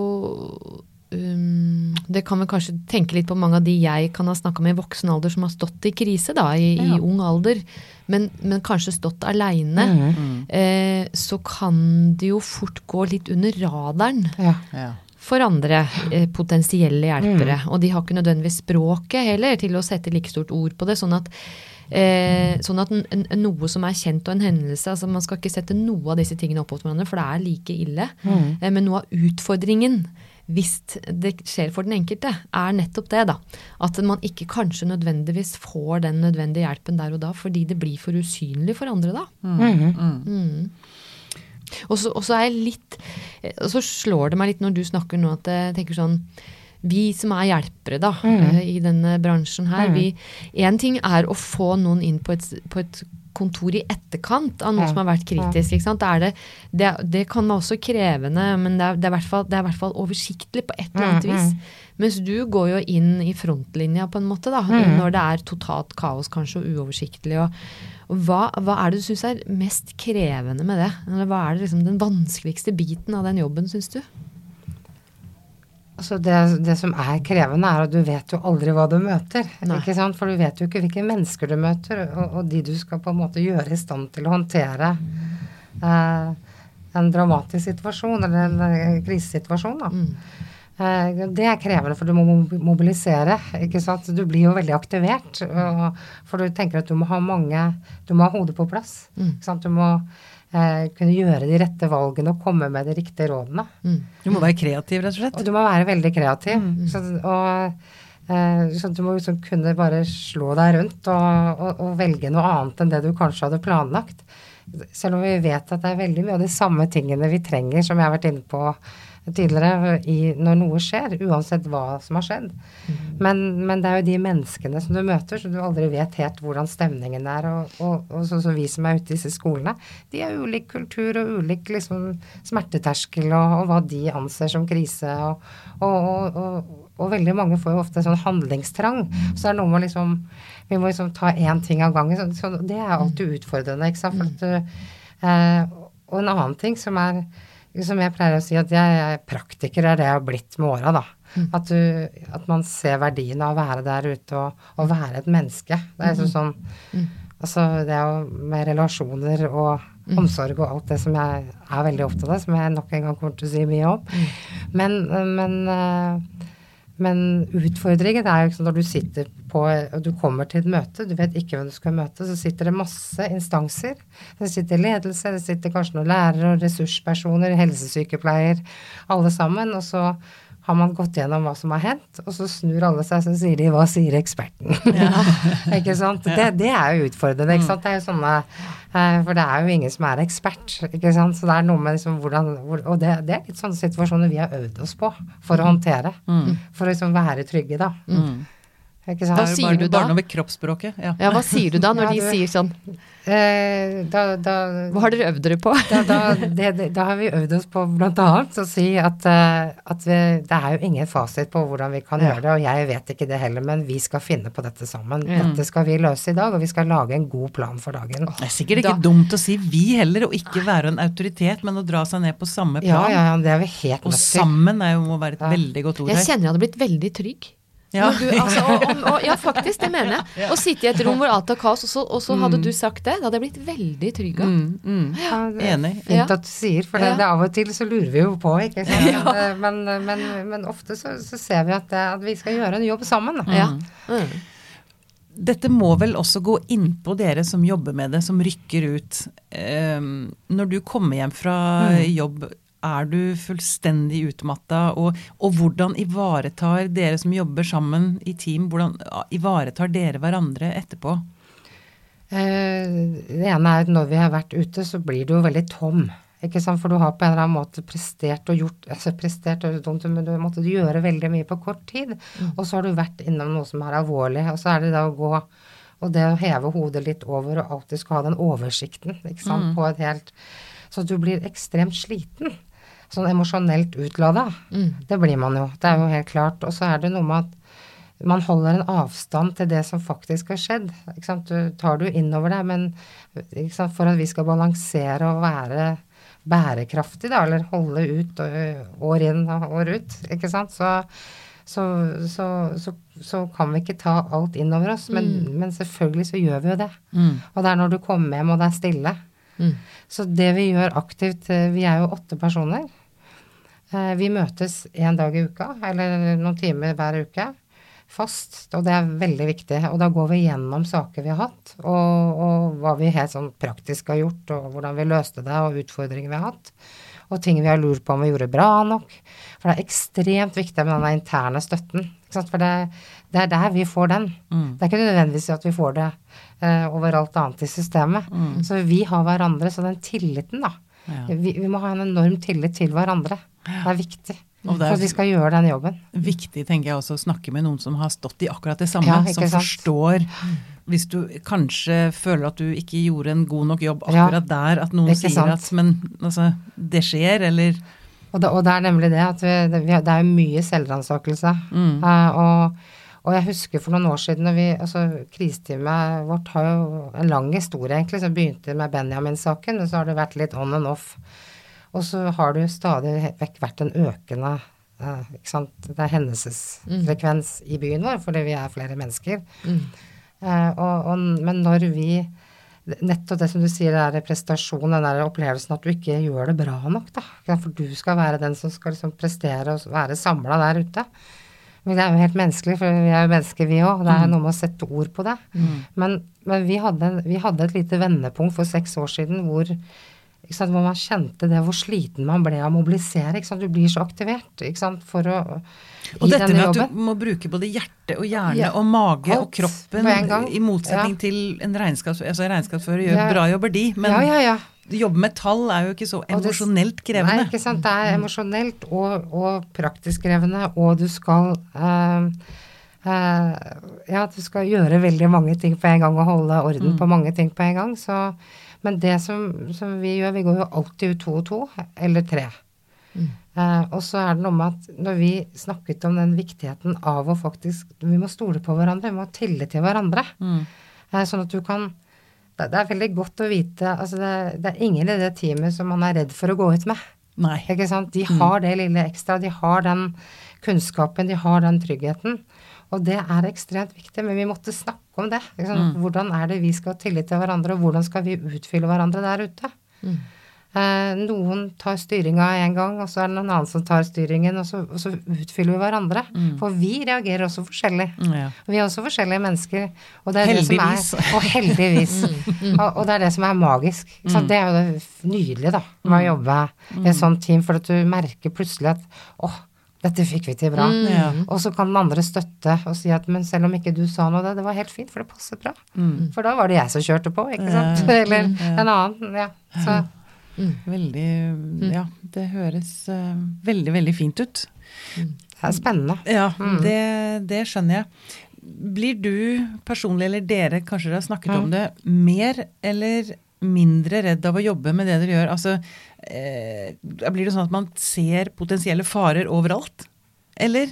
Speaker 3: um, det kan vi kanskje tenke litt på mange av de jeg kan ha snakket med i voksen alder som har stått i krise da, i, ja. I ung alder, men, men kanskje stått alene, mm. eh, så kan det jo fort gå litt under radaren. Ja. Ja. For andre eh, potensielle hjelpere, mm. og de har ikke nødvendigvis språket heller til å sette like stort ord på det, sånn at Eh, sånn at n- n- noe som er kjent og en hendelse, altså man skal ikke sette noe av disse tingene opp mot hverandre, for det er like ille. Mm. Eh, men noe av utfordringen, hvis det skjer for den enkelte, er nettopp det da. At man ikke kanskje nødvendigvis får den nødvendige hjelpen der og da, fordi det blir for usynlig for andre da. Mm. Mm. Mm. Og så, og så er jeg litt, og så slår det meg litt når du snakker nå, at jeg tenker sånn, vi som er hjelpere da, mm. i denne bransjen her, mm. vi, en ting er å få noen inn på et, på et kontor i etterkant av noe ja. Som har vært kritisk, ikke sant? Det, er det, det, det kan være også krevende, men det er, det er, i hvert fall, det er i hvert fall oversiktlig på et eller annet mm. vis. Mens du går jo inn i frontlinja på en måte da, mm. når det er totalt kaos kanskje og uoversiktlig. Og, og hva, hva er det du synes er mest krevende med det? Eller hva er det liksom den vanskeligste biten av den jobben, synes du?
Speaker 4: Altså det, det som er krevende er at du vet jo aldri hva du møter, Nei. Ikke sant? For du vet jo ikke hvilke mennesker du møter, og, og de du skal på en måte gjøre i stand til å håndtere eh, en dramatisk situasjon, eller en, en krisesituasjon da. Mm. Eh, det er krevende, for du må mobilisere, ikke sant? Du blir jo veldig aktivert, og, for du tenker at du må ha mange, du må ha hodet på plass, mm. ikke sant? Du må Eh, kunne gjøre de rette valgene og komme med de riktige rådene.
Speaker 2: Mm. Du må være kreativ, rett og slett.
Speaker 4: Og du må være veldig kreativ. Mm. Så, og, eh, så du må liksom kunne bare slå deg rundt og, og, og velge noe annet enn det du kanskje hadde planlagt. Selv om vi vet at det er veldig mye av de samme tingene vi trenger, som jeg har vært inne på tidligere, i, når noe skjer, uansett hva som har skjedd. Mm. Men, men det er jo de menneskene som du møter, så du aldri vet helt hvordan stemningen er, og, og, og så, så vi som er ute i disse skolene, de har ulik kultur og ulik liksom, smerteterskel, og, og hva de anser som krise, og, og, og, og, og veldig mange får jo ofte sånn handlingstrang, så er det noe med liksom, vi må liksom ta en ting av gangen, så, så det er alltid utfordrende, ikke sant? For at du, eh, og en annen ting som er som jeg pleier å si, at jeg er praktiker, er det jeg har blitt med åra da. Mm. At, du, at man ser verdien av å være der ute og, og være et menneske. Det er mm. sånn, Altså det er jo med relasjoner og mm. omsorg og alt det som jeg er veldig opptatt av, som jeg nok en gang kommer til å si mye om. Mm. Men, men, men utfordringen er jo ikke sånn når du sitter på, og du kommer til et møte, du vet ikke hvem du skal møte, så sitter det masse instanser. Det sitter ledelse, det sitter kanskje noen lærere og ressurspersoner, helsesykepleier, alle sammen, og så har man gått gjennom hva som har hendt, og så snur alle seg, så sier de, hva sier eksperten? Ja. Ikke sant? Det, det er jo utfordrende, ikke sant? Det er jo sånne, for det er jo ingen som er ekspert, ikke sant? Så det er noe med liksom hvordan, og det, det er litt sånne situasjoner vi har øvd oss på, for å håndtere, mm. for å liksom være trygge da. Mm. Ikke sant?
Speaker 2: Hva sier du da? Bare noe med kroppsspråket. Ja.
Speaker 3: Ja, hva sier du da når ja, de du, sier sånn?
Speaker 4: Eh, da, da,
Speaker 3: hva har dere øvd dere på?
Speaker 4: da, da, det, det, da har vi øvd oss på blant annet å si at, at vi, det er jo ingen fasit på hvordan vi kan ja. gjøre det, og jeg vet ikke det heller, men vi skal finne på dette sammen. Mm. Dette skal vi løse i dag, og vi skal lage en god plan for dagen.
Speaker 2: Det er sikkert ikke da, dumt å si vi heller, og ikke være en autoritet, men å dra seg ned på samme plan.
Speaker 4: Ja, ja, det er vi helt nødt til.
Speaker 2: Og sammen er jo, må være et ja. veldig godt ord her.
Speaker 3: Jeg kjenner jeg hadde blitt veldig trygg. Ja. Du, altså, og, og, og, ja, faktisk, det mener jeg. Ja. Å sitte i et rom hvor alt er kaos, og så, og så mm. hadde du sagt det, da hadde jeg blitt veldig trygg.
Speaker 2: Mm, mm. Ja,
Speaker 4: enig. Fint at du sier, for det, det av og til så lurer vi jo på, ikke sant? Ja. Men, men, men ofte så, så ser vi at, det, at vi skal gjøre en jobb sammen.
Speaker 3: Mm. Ja. Mm.
Speaker 2: Dette må vel også gå inn på dere som jobber med det, som rykker ut. Um, når du kommer hjem fra mm. jobb, er du fullstendig utmattet, og, og hvordan ivaretar dere som jobber sammen i team, hvordan ivaretar dere hverandre etterpå?
Speaker 4: Eh, det ene er at når vi har vært ute, så blir du jo veldig tom, ikke sant? For du har på en eller annen måte prestert og gjort, altså prestert og dumt, men du måtte gjøre veldig mye på kort tid, mm. og så har du vært innom noe som er alvorlig, og så er det da å gå, og det å heve hodet litt over, og alltid skal ha den oversikten, ikke sant, mm. på et helt, så du blir ekstremt sliten. Sånn emosjonelt utladet. Mm. Det blir man jo. Det er jo helt klart. Og så er det noe med at man holder en avstand til det som faktisk har skjedd. Ikke sant? Du tar du innover det, men ikke sant? For at vi skal balansere og være bærekraftig da, eller holde ut og år inn og år ut, ikke sant? Så, så, så, så, så kan vi ikke ta alt innover oss, men, mm. men selvfølgelig så gjør vi jo det. Mm. Og det er når du kommer hjem og det er stille. Mm. Så det vi gjør aktivt, vi er jo åtte personer, vi møtes en dag i uka, eller noen timer hver uke, fast, og det er veldig viktig, og da går vi gjennom saker vi har hatt, og, og hva vi helt sånn praktisk har gjort, og hvordan vi løste det, og utfordringer vi har hatt, og ting vi har lurt på om vi gjorde bra nok, for det er ekstremt viktig med denne interne støtten, ikke sant? For det, det er der vi får den. Mm. Det er ikke nødvendigvis at vi får det uh, overalt annet i systemet. Mm. Så vi har hverandre, så den tilliten da. Ja. Vi, vi må ha en enorm tillit til hverandre. Det er viktig. Det er for at vi skal gjøre den jobben.
Speaker 2: Viktig, tenker jeg også, å snakke med noen som har stått i akkurat det samme, ja, som sant? Forstår, hvis du kanskje føler at du ikke gjorde en god nok jobb akkurat ja, der, at noen sier sant? At, men altså, det skjer, eller...
Speaker 4: Og det, og det er nemlig det, at vi, det, vi, det er jo mye selvransakelse. Mm. Uh, og, og jeg husker for noen år siden, når vi, altså kristeamet vårt har jo en lang historie egentlig, som begynte med Benjamin-saken, og så har det vært litt on and off. Og så har det jo stadig vekk vært en økende, uh, ikke sant, det er hendelsesfrekvens mm. i byen vår, fordi vi er flere mennesker. Mm. Uh, og, og, men når vi... Nettopp det som du sier, det er prestasjon, den der opplevelsen at du ikke gjør det bra nok da. For du skal være den som skal liksom prestere og være samlet der ute. Men det er jo helt menneskelig, for vi er jo mennesker vi også. Det er noe med å sette ord på det. Mm. Men, men vi, hadde, vi hadde et lite vendepunkt for seks år siden hvor, ikke sant, hvor man kjente det, hvor sliten man ble av å mobilisere. Ikke sant? Du blir så aktivert, ikke sant, for å...
Speaker 2: Og dette med at du må bruke både hjerte og hjerne ja, og mage og kroppen i motsetning ja. Til en regnskaps, altså regnskapsfører gjør ja. Bra jobber de, men ja, ja, ja. Jobbe med tall er jo ikke så emosjonelt krevende.
Speaker 4: Nei, ikke sant, det er emosjonelt og, og praktisk krevende, og du skal uh, uh, ja, du skal gjøre veldig mange ting på en gang og holde orden mm. på mange ting på en gang, så, men det som, som vi gjør, vi går jo alltid ut to og to, eller tre. Mm. Uh, og så er det noe med at når vi snakket om den viktigheten av å faktisk, vi må stole på hverandre, vi må tillit til hverandre. Mm. Uh, sånn at du kan, det, det er veldig godt å vite, altså det, det er ingen i det teamet som man er redd for å gå ut med.
Speaker 2: Nei.
Speaker 4: Ikke sant? De har mm. det lille ekstra, de har den kunnskapen, de har den tryggheten. Og det er ekstremt viktig, men vi måtte snakke om det. Liksom. Mm. Hvordan er det vi skal ha tillit til hverandre, og hvordan skal vi utfylle hverandre der ute? Mm. Eh, noen tar styringa en gang, og så er det noen annen som tar styringen, og så, og så utfyller vi hverandre. Mm. For vi reagerer også forskjellig. Mm, ja. Vi er også forskjellige mennesker. Og det er heldigvis. Det som er, og heldigvis. mm, mm. og, og det er det som er magisk. Så mm. det er jo det nydelige da, med å jobbe mm. i et sånt team, for at du merker plutselig at, åh, dette fikk vi til bra. Mm, ja. Og så kan den andre støtte og si at, men selv om ikke du sa noe, det, det var helt fint, for det passet bra. Mm. For da var det jeg som kjørte på, ikke sant? Ja. Eller mm, ja. en annen, ja. Så
Speaker 2: Mm. Veldig, ja, det høres uh, veldig, veldig fint ut.
Speaker 4: Mm. Det er spennende.
Speaker 2: Ja, mm. det, det skjønner jeg. Blir du personlig, eller dere, kanskje dere har snakket mm. om det, mer eller mindre redd av å jobbe med det dere gjør? Altså, eh, blir det sånn at man ser potensielle farer overalt? Eller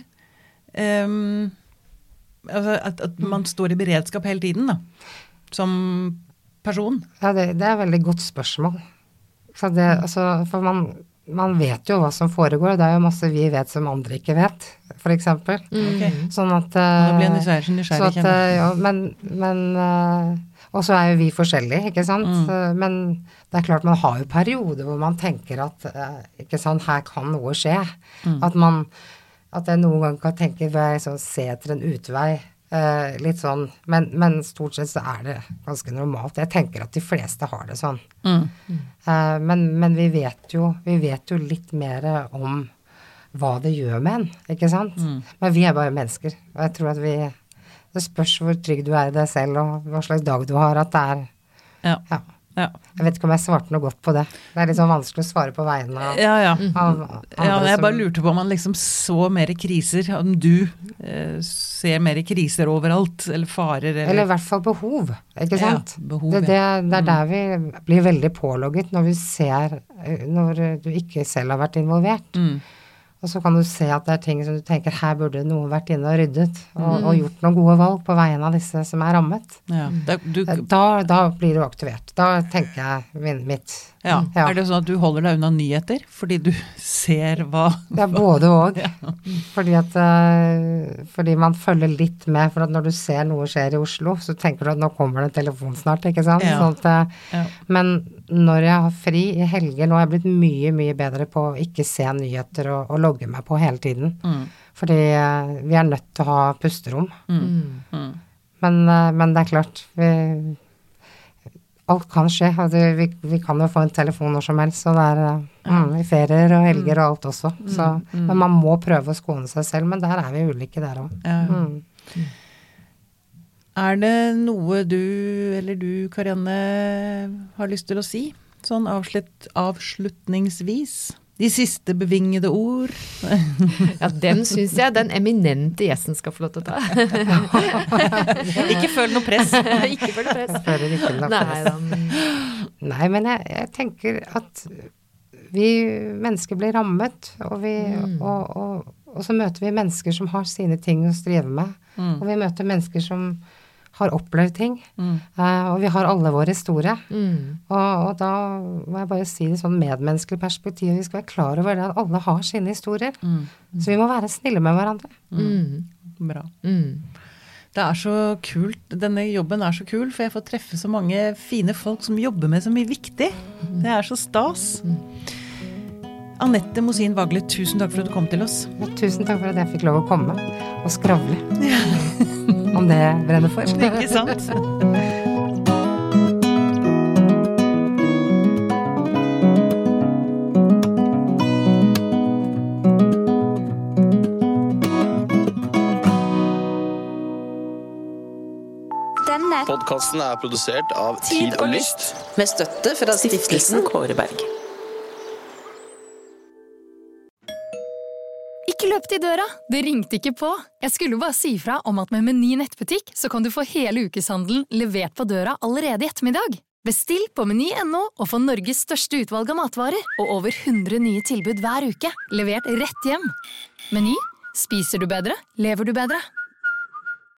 Speaker 2: um, altså at, at man står i beredskap hele tiden da, som person?
Speaker 4: Ja, det, det er et veldig godt spørsmål. Så det, altså, for man, man vet jo hva som foregår, og det er jo masse vi vet som andre ikke vet, for eksempel. Mm. Okay. Sånn at... Uh,
Speaker 2: da blir jeg nysgjerrig, nysgjerrig
Speaker 4: så at, uh, ja, men, men uh, og så er jo vi forskjellige, ikke sant? Mm. Uh, men det er klart man har jo perioder hvor man tenker at, uh, ikke sant, her kan noe skje. Mm. At man, at jeg noen gang kan tenke, vil jeg så se etter en utvei, Uh, litt sånn, men, men stort sett så er det ganske normalt. Jeg tenker at de fleste har det sånn. Mm. Uh, men, men vi vet jo, vi vet jo litt mer om hva det gjør med en, ikke sant? Mm. Men vi er bare mennesker, og jeg tror at vi, det spørs hvor trygg du er i deg selv, og hva slags dag du har, at det er,
Speaker 2: ja.
Speaker 4: ja.
Speaker 2: Ja.
Speaker 4: Jeg vet ikke om jeg svarte noe godt på det. Det er litt sånn vanskelig å svare på vegne av,
Speaker 2: ja, ja.
Speaker 4: av andre.
Speaker 2: Ja, jeg
Speaker 4: som,
Speaker 2: bare lurte på om man liksom så mer kriser, om du eh, ser mer kriser overalt, eller farer. Eller,
Speaker 4: eller i hvert fall behov, ikke sant?
Speaker 2: Ja, behov,
Speaker 4: det, det, det er der vi blir veldig pålogget når vi ser, når du ikke selv har vært involvert. Mm. Og så kan du se at det er ting som du tenker, her burde noen vært inne og ryddet, og, mm. og gjort noen gode valg på veien av disse som er rammet.
Speaker 2: Ja, da, du,
Speaker 4: da, da blir du aktivert. Da tenker jeg mitt.
Speaker 2: Ja. Ja. Er det sånn at du holder deg unna nyheter, fordi du ser hva...
Speaker 4: Det er både og. Ja. Fordi, at, uh, fordi man følger litt med, for at når du ser noe skjer i Oslo, så tenker du at nå kommer det en telefon snart, ikke sant?
Speaker 2: Ja.
Speaker 4: Sånn at, uh, ja. Men når jeg har fri i helger, nå har jeg blitt mye, mye bedre på å ikke se nyheter og, og logge meg på hele tiden. Mm. Fordi uh, vi er nødt til å ha pusterom. Mm. Mm. Men, uh, men det er klart, vi... Alt kan skje, altså, vi, vi kan jo få en telefon når som helst, og det er mm, i ferier og helger og alt også. Så, mm, mm. Men man må prøve å skåne seg selv, men der er vi ulike der også. Ja. Mm.
Speaker 2: Er det noe du, eller du, Karianne, har lyst til å si? Sånn avslutt, avslutningsvis? De siste bevingede ord.
Speaker 3: Ja, den synes jeg den eminente gjesten skal få lov til å ta.
Speaker 2: Ikke føl noe press.
Speaker 3: Ikke føl noe press.
Speaker 4: Føler ikke noe press. Nei, Nei men jeg, jeg tenker at vi mennesker blir rammet, og, vi, mm. og, og, og så møter vi mennesker som har sine ting å strive med. Mm. Og vi møter mennesker som har opplevd ting, mm. uh, og vi har alle våre historier. Mm. Og, og da må jeg bare si det sånn medmenneskelig perspektiv, vi skal være klar over det at alle har sine historier. Mm. Så vi må være snille med hverandre.
Speaker 2: Mm. Bra. Mm. Det er så kult, denne jobben er så kul, for jeg får treffe så mange fine folk som jobber med så mye viktig. Det er så stas. Anette Mosin Vagle, tusen takk for at du kom til oss.
Speaker 4: Ja, tusen takk for at jeg fikk lov å komme og skravle. Ja. Om det brenner for.
Speaker 2: Ikke sant?
Speaker 5: Denne podcasten er produsert av Tid og Lyst, med støtte fra Stiftelsen Kåreberg.
Speaker 1: Ikke løp til døra, det ringte ikke på. Jeg skulle bare si fra om at med Meny nettbutikk så kan du få hele ukeshandelen levert på døra allerede i ettermiddag. Bestill på meny punktum no og få Norges største utvalg av matvarer og over hundre nye tilbud hver uke, levert rett hjem. Meny, spiser du bedre, lever du bedre.